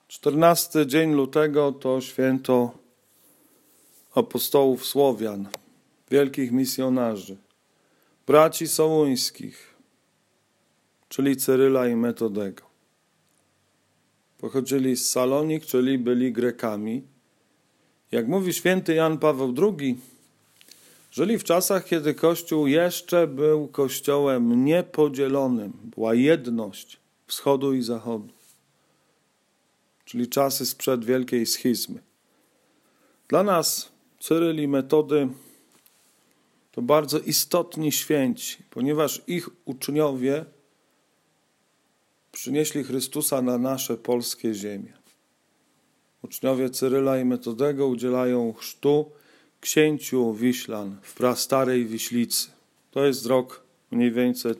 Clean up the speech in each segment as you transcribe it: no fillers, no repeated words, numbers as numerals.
14 dzień lutego to święto apostołów Słowian, wielkich misjonarzy, braci sołuńskich, czyli Cyryla i Metodego. Pochodzili z Salonik, czyli byli Grekami. Jak mówi święty Jan Paweł II, żyli w czasach, kiedy Kościół jeszcze był Kościołem niepodzielonym. Była jedność wschodu i zachodu. Czyli czasy sprzed wielkiej schizmy. Dla nas Cyryl i Metody to bardzo istotni święci, ponieważ ich uczniowie przynieśli Chrystusa na nasze polskie ziemie. Uczniowie Cyryla i Metodego udzielają chrztu księciu Wiślan w prastarej Wiślicy. To jest rok mniej więcej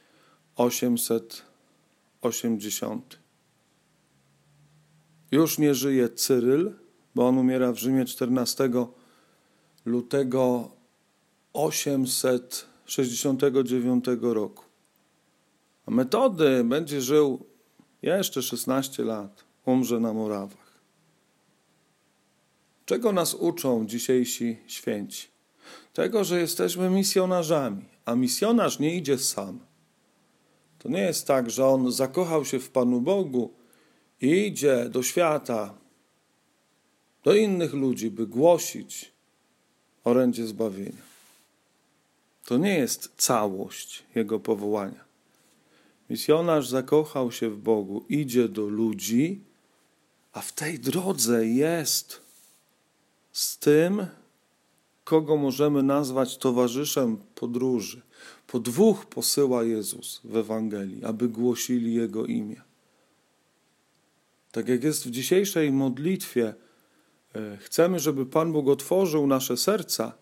880. Już nie żyje Cyryl, bo on umiera w Rzymie 14 lutego 869 roku. A Metody będzie żył jeszcze 16 lat. Umrze na Morawach. Czego nas uczą dzisiejsi święci? Tego, że jesteśmy misjonarzami, a misjonarz nie idzie sam. To nie jest tak, że on zakochał się w Panu Bogu i idzie do świata, do innych ludzi, by głosić orędzie zbawienia. To nie jest całość jego powołania. Misjonarz zakochał się w Bogu, idzie do ludzi, a w tej drodze jest z tym, kogo możemy nazwać towarzyszem podróży. Po dwóch posyła Jezus w Ewangelii, aby głosili Jego imię. Tak jak jest w dzisiejszej modlitwie, chcemy, żeby Pan Bóg otworzył nasze serca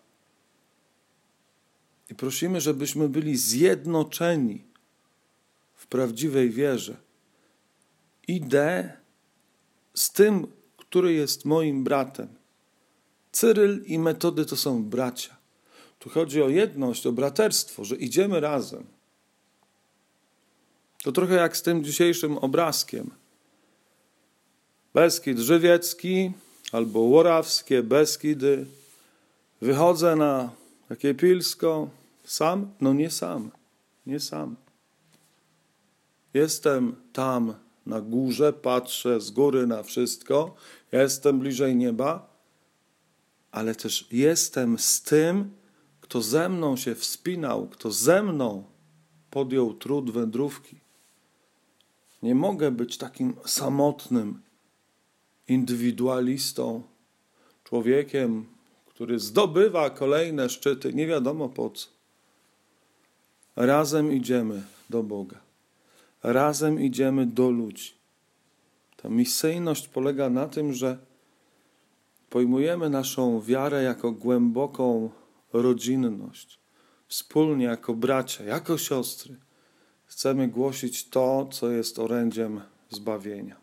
i prosimy, żebyśmy byli zjednoczeni w prawdziwej wierze. Idę z tym, który jest moim bratem. Cyryl i Metody to są bracia. Tu chodzi o jedność, o braterstwo, że idziemy razem. To trochę jak z tym dzisiejszym obrazkiem. Beskid Żywiecki albo Łorawskie Beskidy. Wychodzę na takie Pilsko. Sam? No nie sam. Nie sam. Jestem tam na górze, patrzę z góry na wszystko. Jestem bliżej nieba. Ale też jestem z tym, kto ze mną się wspinał, kto ze mną podjął trud wędrówki. Nie mogę być takim samotnym indywidualistą, człowiekiem, który zdobywa kolejne szczyty, nie wiadomo po co. Razem idziemy do Boga. Razem idziemy do ludzi. Ta misyjność polega na tym, że pojmujemy naszą wiarę jako głęboką rodzinność. Wspólnie jako bracia, jako siostry chcemy głosić to, co jest orędziem zbawienia.